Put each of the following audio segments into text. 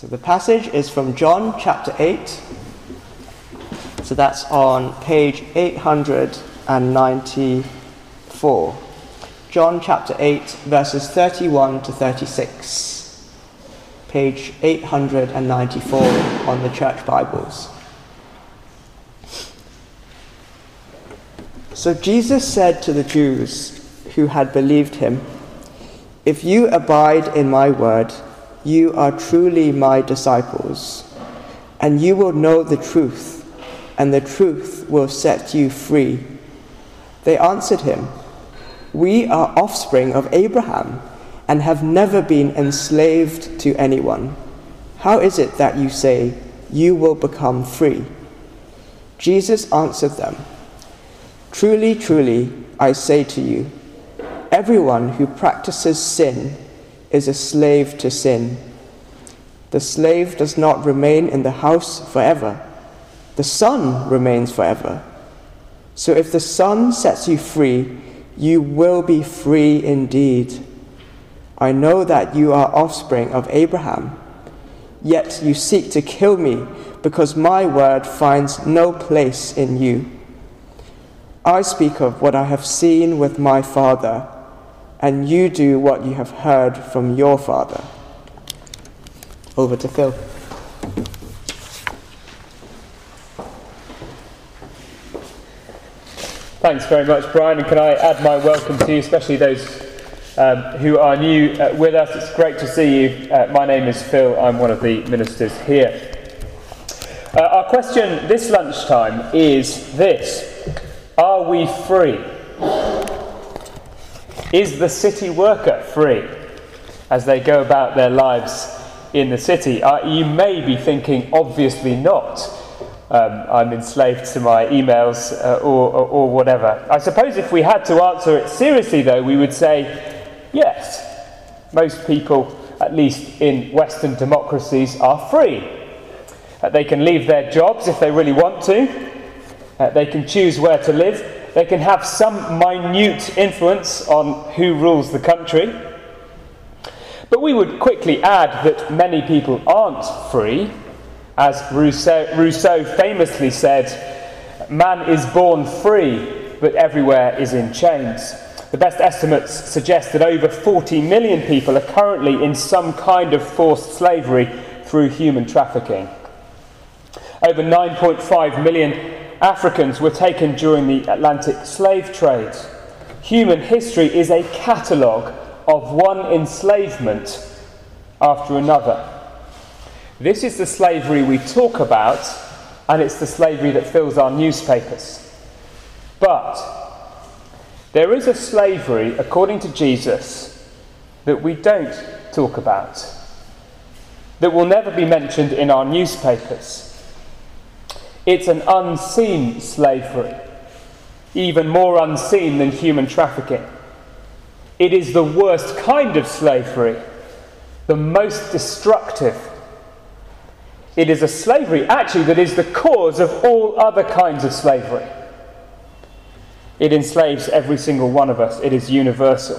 So the passage is from John chapter 8. So that's on page 894. John chapter 8, verses 31 to 36. Page 894 on the church Bibles. So Jesus said to the Jews who had believed him, "If you abide in my word, you are truly my disciples, and you will know the truth, and the truth will set you free." They answered him, "We are offspring of Abraham, and have never been enslaved to anyone. How is it that you say, 'You will become free'?" Jesus answered them, "Truly, truly, I say to you, everyone who practices sin is a slave to sin. The slave does not remain in the house forever. The Son remains forever. So if the Son sets you free, you will be free indeed. I know that you are offspring of Abraham, yet you seek to kill me because my word finds no place in you. I speak of what I have seen with my Father, and you do what you have heard from your father." Over to Phil. Thanks very much, Brian, and can I add my welcome to you, especially those who are new with us. It's great to see you. My name is Phil. I'm one of the ministers here. Our question this lunchtime is this: are we free? Is the city worker free as they go about their lives in the city? You may be thinking, obviously not. I'm enslaved to my emails or whatever. I suppose if we had to answer it seriously, though, we would say yes. Most people, at least in Western democracies, are free. They can leave their jobs if they really want to. They can choose where to live. They can have some minute influence on who rules the country. But we would quickly add that many people aren't free. As Rousseau famously said, "Man is born free, but everywhere is in chains." The best estimates suggest that over 40 million people are currently in some kind of forced slavery through human trafficking. Over 9.5 million Africans were taken during the Atlantic slave trade. Human history is a catalogue of one enslavement after another. This is the slavery we talk about, and it's the slavery that fills our newspapers. But there is a slavery, according to Jesus, that we don't talk about, that will never be mentioned in our newspapers. It's an unseen slavery, even more unseen than human trafficking. It is the worst kind of slavery, the most destructive. It is a slavery, actually, that is the cause of all other kinds of slavery. It enslaves every single one of us. It is universal.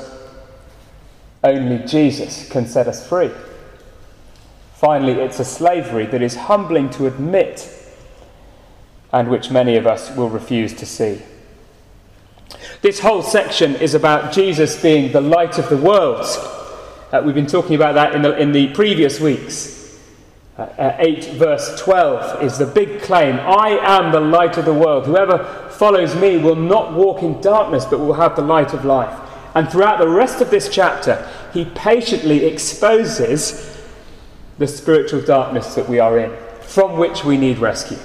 Only Jesus can set us free. Finally, it's a slavery that is humbling to admit, and which many of us will refuse to see. This whole section is about Jesus being the light of the world. We've been talking about that in the previous weeks. 8 verse 12 is the big claim: "I am the light of the world. Whoever follows me will not walk in darkness, but will have the light of life." And throughout the rest of this chapter, he patiently exposes the spiritual darkness that we are in, from which we need rescue.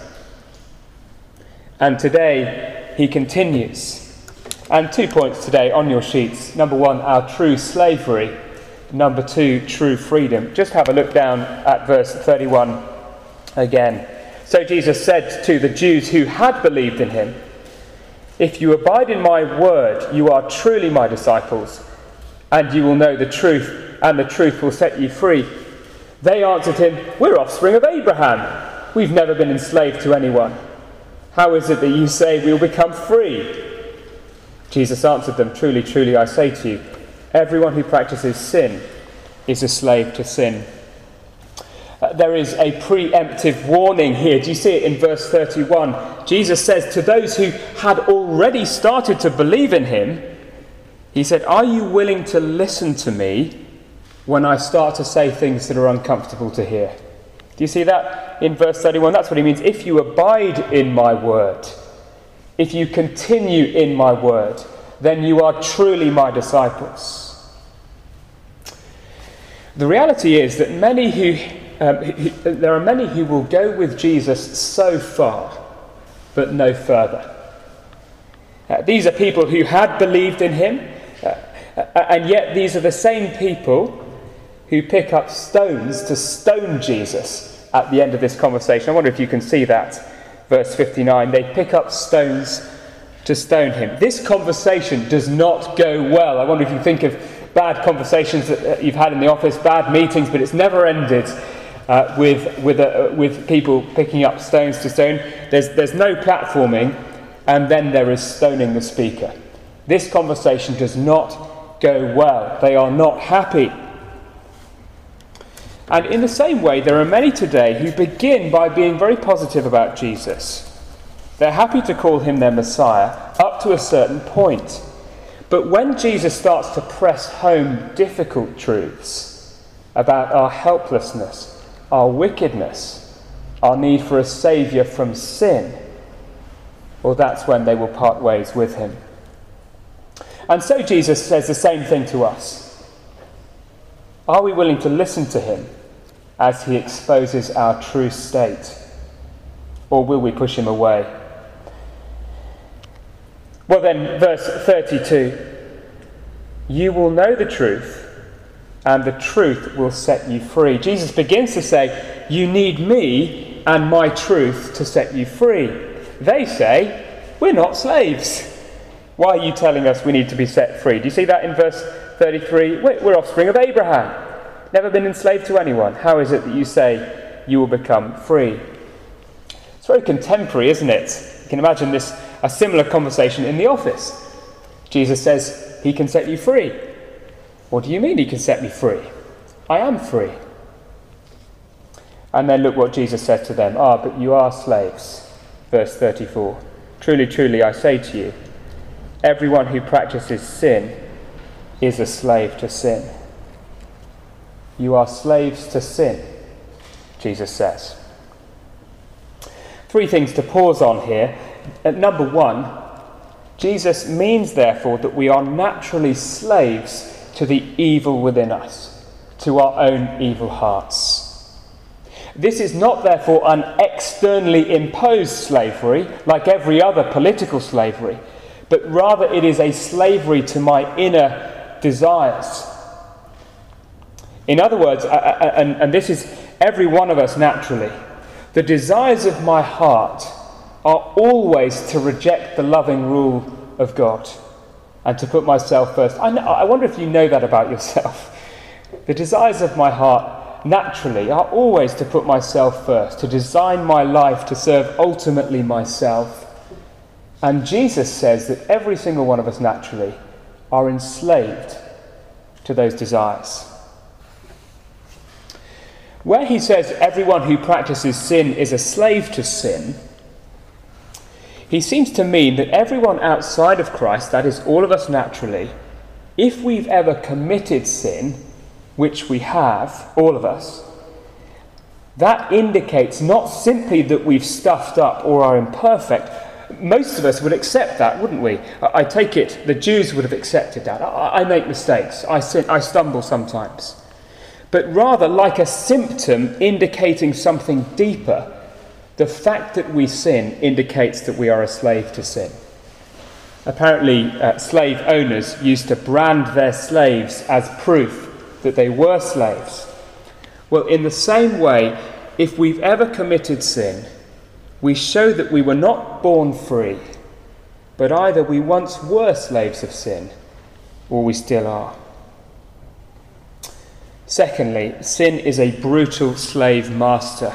And today, he continues. And 2 points today on your sheets. Number 1, our true slavery. Number 2, true freedom. Just have a look down at verse 31 again. So Jesus said to the Jews who had believed in him, "If you abide in my word, you are truly my disciples, and you will know the truth, and the truth will set you free." They answered him, "We're offspring of Abraham. We've never been enslaved to anyone. How is it that you say we will become free?" Jesus answered them, "Truly, truly, I say to you, everyone who practices sin is a slave to sin. There is a preemptive warning here. Do you see it in verse 31? Jesus says to those who had already started to believe in him, he said, "Are you willing to listen to me when I start to say things that are uncomfortable to hear?" Do you see that in verse 31? That's what he means. If you abide in my word, if you continue in my word, then you are truly my disciples. The reality is that there are many who will go with Jesus so far, but no further. These are people who had believed in him, and yet these are the same people who pick up stones to stone Jesus at the end of this conversation. I wonder if you can see that. Verse 59, they pick up stones to stone him. This conversation does not go well. I wonder if you think of bad conversations that you've had in the office, bad meetings, but it's never ended with people picking up stones to stone. There's no platforming, and then there is stoning the speaker. This conversation does not go well. They are not happy. And in the same way, there are many today who begin by being very positive about Jesus. They're happy to call him their Messiah up to a certain point. But when Jesus starts to press home difficult truths about our helplessness, our wickedness, our need for a saviour from sin, well, that's when they will part ways with him. And so Jesus says the same thing to us. Are we willing to listen to him as he exposes our true state? Or will we push him away? Well then, verse 32, you will know the truth, and the truth will set you free. Jesus begins to say, you need me and my truth to set you free. They say, we're not slaves. Why are you telling us we need to be set free? Do you see that in verse 33? We're offspring of Abraham, never been enslaved to anyone. How is it that you say you will become free? It's very contemporary, isn't it? You can imagine a similar conversation in the office. Jesus says, he can set you free. What do you mean he can set me free? I am free. And then look what Jesus says to them. But you are slaves. Verse 34. Truly, truly, I say to you, everyone who practices sin is a slave to sin. You are slaves to sin, Jesus says. 3 things to pause on here. Number 1, Jesus means, therefore, that we are naturally slaves to the evil within us, to our own evil hearts. This is not, therefore, an externally imposed slavery, like every other political slavery, but rather it is a slavery to my inner desires. In other words, and this is every one of us naturally, the desires of my heart are always to reject the loving rule of God and to put myself first. I wonder if you know that about yourself. The desires of my heart naturally are always to put myself first, to design my life to serve ultimately myself. And Jesus says that every single one of us naturally are enslaved to those desires. Where he says everyone who practices sin is a slave to sin, he seems to mean that everyone outside of Christ, that is all of us naturally, if we've ever committed sin, which we have, all of us, that indicates not simply that we've stuffed up or are imperfect. Most of us would accept that, wouldn't we? I take it the Jews would have accepted that. I make mistakes, I sin, I stumble sometimes. But rather, like a symptom indicating something deeper, the fact that we sin indicates that we are a slave to sin. Apparently, slave owners used to brand their slaves as proof that they were slaves. Well, in the same way, if we've ever committed sin, we show that we were not born free, but either we once were slaves of sin, or we still are. Secondly, sin is a brutal slave master.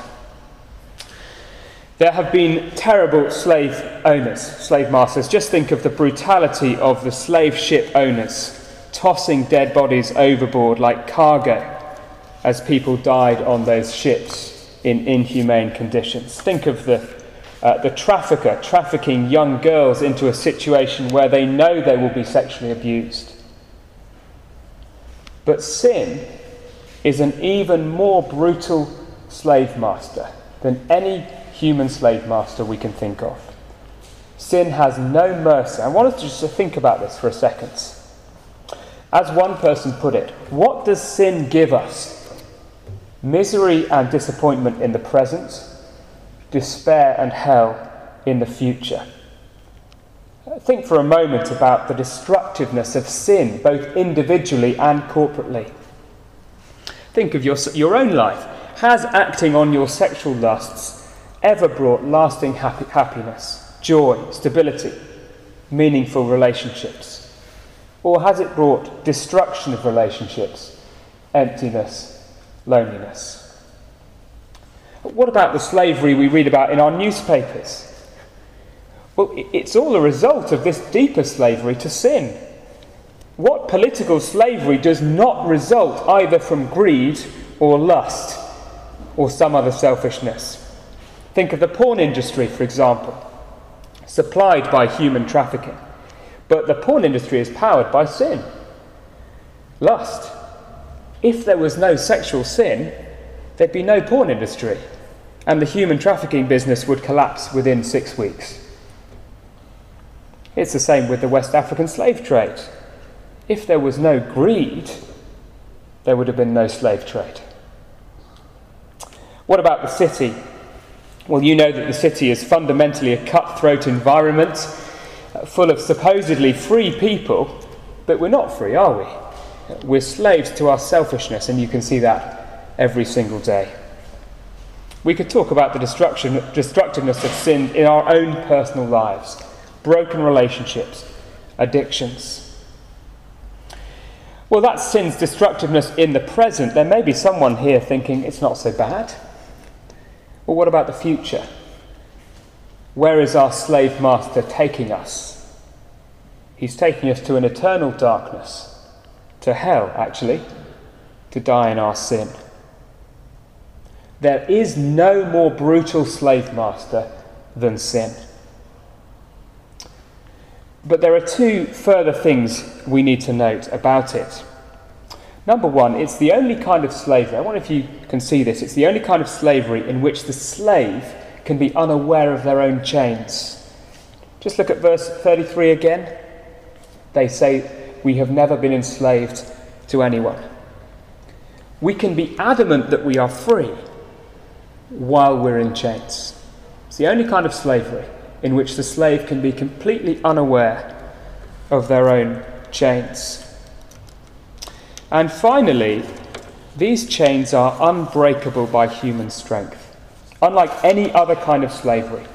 There have been terrible slave owners, slave masters. Just think of the brutality of the slave ship owners, tossing dead bodies overboard like cargo. as people died on those ships in inhumane conditions. Think of the trafficker trafficking young girls into a situation where they know they will be sexually abused. But sin is an even more brutal slave master than any human slave master we can think of. Sin has no mercy. I want us just to think about this for a second. As one person put it, what does sin give us? Misery and disappointment in the present, despair and hell in the future. Think for a moment about the destructiveness of sin, both individually and corporately. Think of your own life. Has acting on your sexual lusts ever brought lasting happiness, joy, stability, meaningful relationships? Or has it brought destruction of relationships, emptiness, loneliness? What about the slavery we read about in our newspapers? Well, it's all a result of this deeper slavery to sin. What political slavery does not result either from greed or lust or some other selfishness? Think of the porn industry, for example, supplied by human trafficking. But the porn industry is powered by sin. Lust. If there was no sexual sin, there'd be no porn industry, and the human trafficking business would collapse within 6 weeks. It's the same with the West African slave trade. If there was no greed, there would have been no slave trade. What about the city? Well, you know that the city is fundamentally a cutthroat environment, full of supposedly free people, but we're not free, are we? We're slaves to our selfishness, and you can see that every single day. We could talk about the destructiveness of sin in our own personal lives, broken relationships, addictions. Well, that's sin's destructiveness in the present. There may be someone here thinking it's not so bad. Well, what about the future? Where is our slave master taking us? He's taking us to an eternal darkness, to hell, actually, to die in our sin. There is no more brutal slave master than sin. But there are two further things we need to note about it. Number one, it's the only kind of slavery, I wonder if you can see this, it's the only kind of slavery in which the slave can be unaware of their own chains. Just look at verse 33 again. They say, we have never been enslaved to anyone. We can be adamant that we are free while we're in chains. It's the only kind of slavery in which the slave can be completely unaware of their own chains. And finally, these chains are unbreakable by human strength, unlike any other kind of slavery.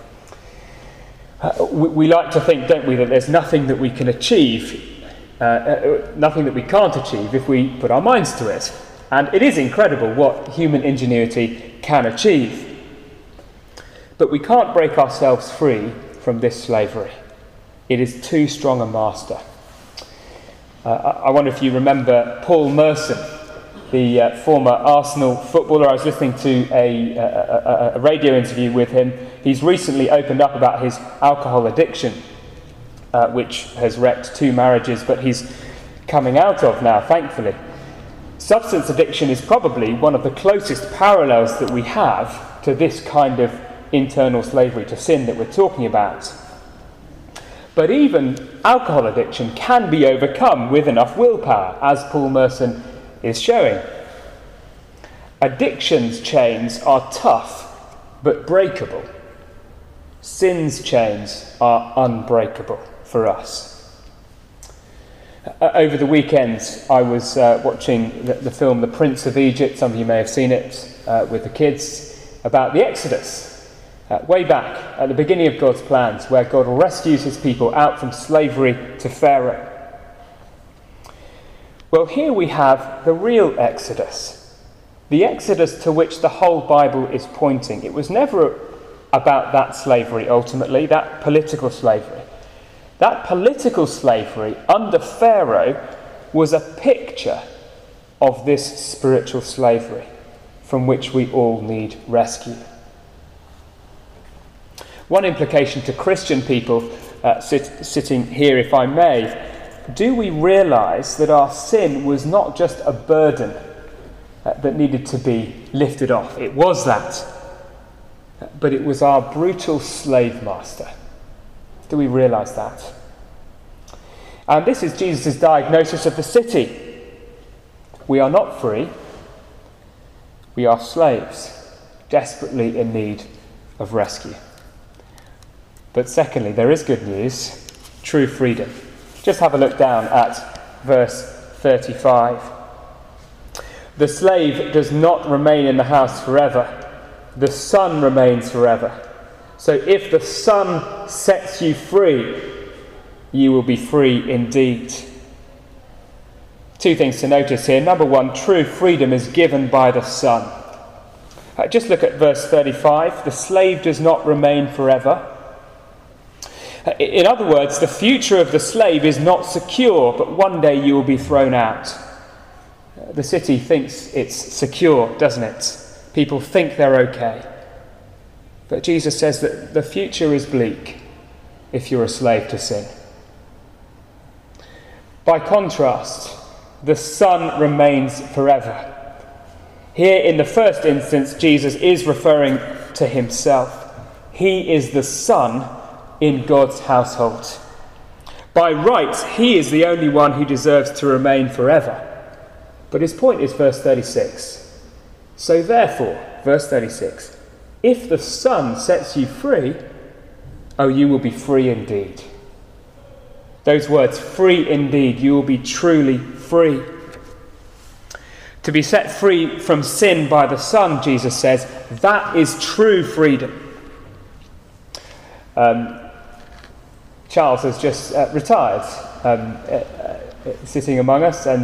We like to think, don't we, that there's nothing that we can achieve, nothing that we can't achieve if we put our minds to it. And it is incredible what human ingenuity can achieve. But we can't break ourselves free from this slavery. It is too strong a master. I wonder if you remember Paul Merson, the former Arsenal footballer. I was listening to a radio interview with him. He's recently opened up about his alcohol addiction, which has wrecked 2 marriages, but he's coming out of now, thankfully. Substance addiction is probably one of the closest parallels that we have to this kind of internal slavery to sin that we're talking about. But even alcohol addiction can be overcome with enough willpower, as Paul Merson is showing. Addiction's chains are tough, but breakable. Sin's chains are unbreakable for us. Over the weekend, I was watching the film The Prince of Egypt. Some of you may have seen it with the kids, about the Exodus. Way back at the beginning of God's plans, where God rescues his people out from slavery to Pharaoh. Well, here we have the real Exodus, the Exodus to which the whole Bible is pointing. It was never about that slavery ultimately, that political slavery. That political slavery under Pharaoh was a picture of this spiritual slavery from which we all need rescue. One implication to Christian people sitting here, if I may, do we realise that our sin was not just a burden that needed to be lifted off? It was that, but it was our brutal slave master. Do we realise that? And this is Jesus' diagnosis of the city. We are not free. We are slaves, desperately in need of rescue. But secondly, there is good news, true freedom. Just have a look down at verse 35. The slave does not remain in the house forever. The Son remains forever. So if the Son sets you free, you will be free indeed. Two things to notice here. Number one, true freedom is given by the Son. Just look at verse 35. The slave does not remain forever. In other words, the future of the slave is not secure, but one day you will be thrown out. The city thinks it's secure, doesn't it? People think they're okay. But Jesus says that the future is bleak if you're a slave to sin. By contrast, the Son remains forever. Here in the first instance, Jesus is referring to himself. He is the Son in God's household. By rights, he is the only one who deserves to remain forever. But his point is verse 36. So therefore, verse 36, if the Son sets you free, you will be free indeed. Those words, free indeed, you will be truly free. To be set free from sin by the Son, Jesus says, that is true freedom. Charles has just retired, sitting among us, and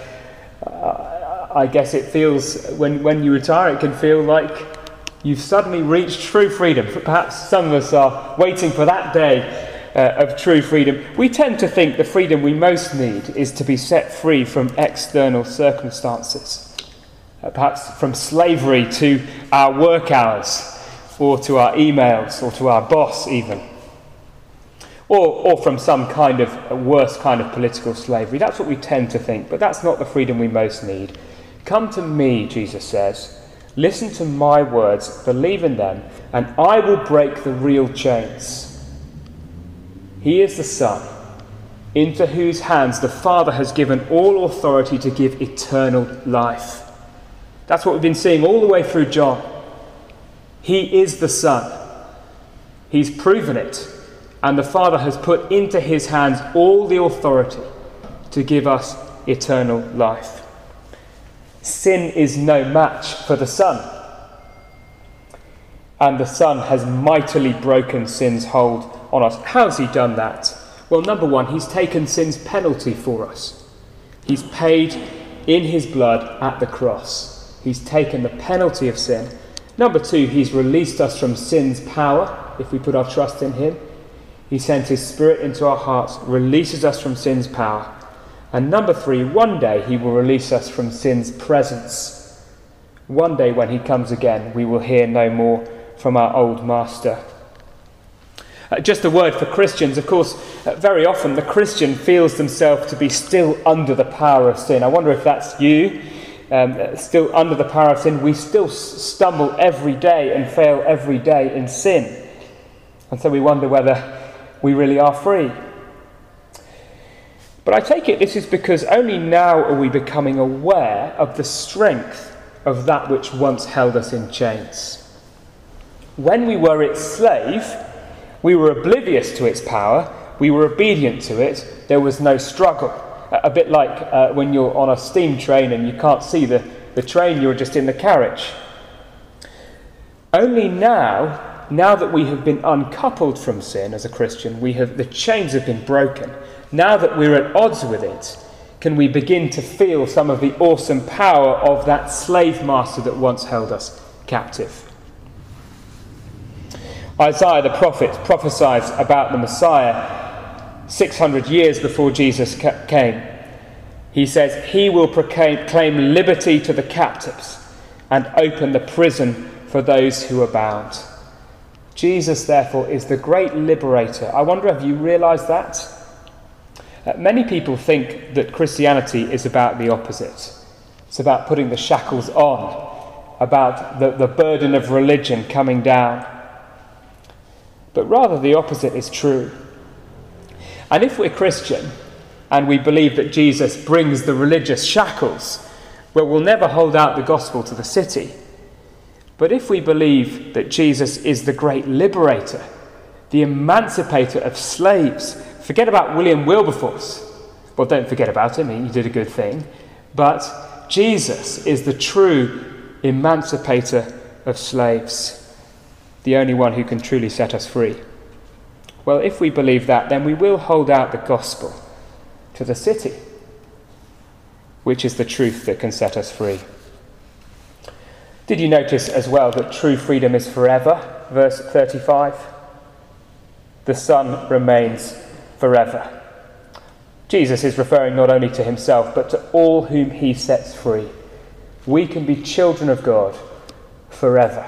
I guess it feels, when you retire, it can feel like you've suddenly reached true freedom. Perhaps some of us are waiting for that day of true freedom. We tend to think the freedom we most need is to be set free from external circumstances, perhaps from slavery to our work hours, or to our emails, or to our boss even. Or from some kind of worse kind of political slavery. That's what we tend to think, but that's not the freedom we most need. Come to me, Jesus says. Listen to my words, believe in them, and I will break the real chains. He is the Son, into whose hands the Father has given all authority to give eternal life. That's what we've been seeing all the way through John. He is the Son. He's proven it. And the Father has put into his hands all the authority to give us eternal life. Sin is no match for the Son. And the Son has mightily broken sin's hold on us. How's he done that? Well, number one, he's taken sin's penalty for us. He's paid in his blood at the cross. He's taken the penalty of sin. Number two, he's released us from sin's power if we put our trust in him. He sent his Spirit into our hearts, releases us from sin's power. And number three, one day he will release us from sin's presence. One day when he comes again, we will hear no more from our old master. Just a word for Christians. Of course, very often the Christian feels themselves to be still under the power of sin. I wonder if that's you, still under the power of sin. We still stumble every day and fail every day in sin. And so we wonder whether we really are free. But I take it this is because only now are we becoming aware of the strength of that which once held us in chains. When we were its slave, we were oblivious to its power, we were obedient to it, there was no struggle. A bit like when you're on a steam train and you can't see the train, you're just in the carriage. Only now that we have been uncoupled from sin as a Christian, the chains have been broken. Now that we're at odds with it, can we begin to feel some of the awesome power of that slave master that once held us captive. Isaiah the prophet prophesies about the Messiah 600 years before Jesus came. He says he will proclaim liberty to the captives and open the prison for those who are bound. Jesus, therefore, is the great liberator. I wonder if you realise that? Many people think that Christianity is about the opposite. It's about putting the shackles on, about the burden of religion coming down. But rather the opposite is true. And if we're Christian and we believe that Jesus brings the religious shackles, well, we'll never hold out the gospel to the city. But if we believe that Jesus is the great liberator, the emancipator of slaves, forget about William Wilberforce. Well, don't forget about him, he did a good thing. But Jesus is the true emancipator of slaves, the only one who can truly set us free. Well, if we believe that, then we will hold out the gospel to the city, which is the truth that can set us free. Did you notice as well that true freedom is forever? Verse 35. The Son remains forever. Jesus is referring not only to himself, but to all whom he sets free. We can be children of God forever.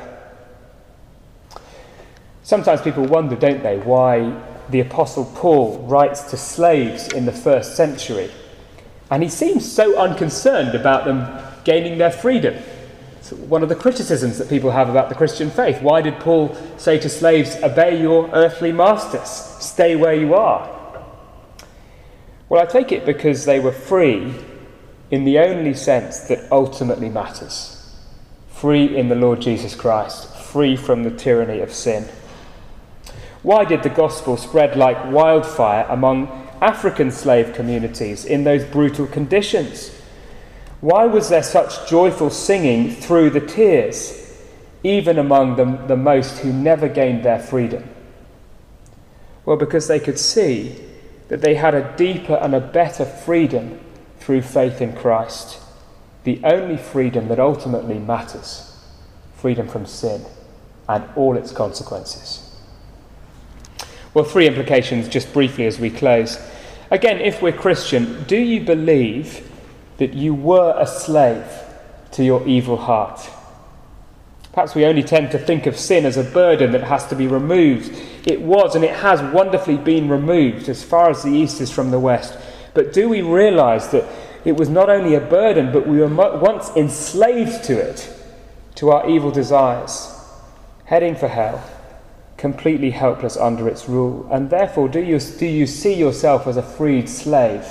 Sometimes people wonder, don't they, why the Apostle Paul writes to slaves in the first century. And he seems so unconcerned about them gaining their freedom. It's one of the criticisms that people have about the Christian faith. Why did Paul say to slaves, obey your earthly masters, stay where you are? Well, I take it because they were free in the only sense that ultimately matters. Free in the Lord Jesus Christ, free from the tyranny of sin. Why did the gospel spread like wildfire among African slave communities in those brutal conditions? Why was there such joyful singing through the tears, even among the most who never gained their freedom? Well, because they could see that they had a deeper and a better freedom through faith in Christ, the only freedom that ultimately matters, freedom from sin and all its consequences. Well, 3 implications just briefly as we close. Again, if we're Christian, do you believe that you were a slave to your evil heart? Perhaps we only tend to think of sin as a burden that has to be removed. It was and it has wonderfully been removed as far as the east is from the west. But do we realise that it was not only a burden, but we were once enslaved to it, to our evil desires, heading for hell, completely helpless under its rule? And therefore, do you see yourself as a freed slave?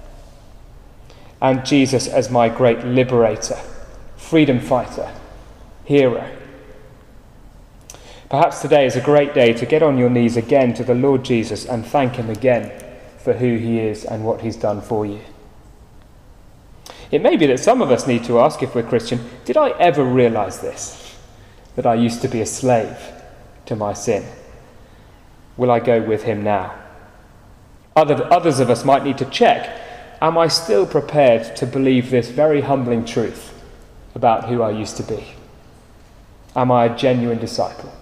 And Jesus as my great liberator, freedom fighter, hero. Perhaps today is a great day to get on your knees again to the Lord Jesus and thank him again for who he is and what he's done for you. It may be that some of us need to ask, if we're Christian, did I ever realise this? That I used to be a slave to my sin? Will I go with him now? Others of us might need to check, am I still prepared to believe this very humbling truth about who I used to be? Am I a genuine disciple?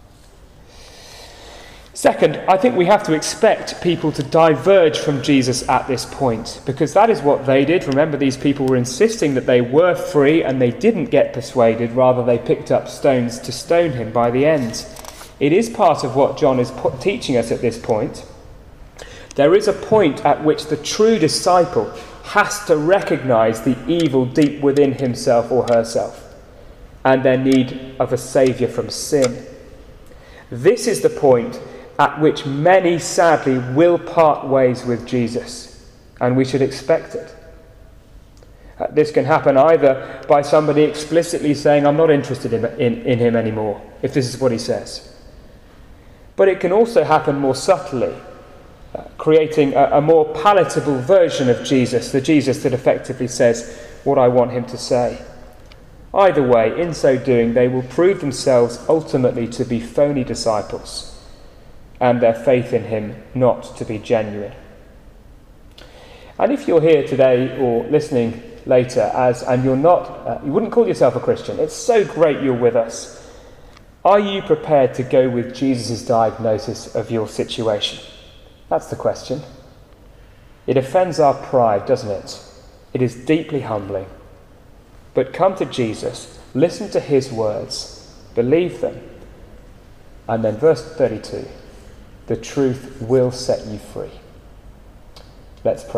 Second, I think we have to expect people to diverge from Jesus at this point, because that is what they did. Remember, these people were insisting that they were free and they didn't get persuaded, rather they picked up stones to stone him by the end. It is part of what John is teaching us at this point. There is a point at which the true disciple has to recognise the evil deep within himself or herself and their need of a saviour from sin. This is the point at which many sadly will part ways with Jesus, and we should expect it. This can happen either by somebody explicitly saying, I'm not interested in him anymore, if this is what he says. But it can also happen more subtly, creating a more palatable version of Jesus, the Jesus that effectively says what I want him to say. Either way, in so doing, they will prove themselves ultimately to be phony disciples, and their faith in him not to be genuine. And if you're here today or listening later and you're not, you wouldn't call yourself a Christian, it's so great you're with us. Are you prepared to go with Jesus' diagnosis of your situation? That's the question. It offends our pride, doesn't it? It is deeply humbling. But come to Jesus, listen to his words, believe them. And then verse 32, the truth will set you free. Let's pray.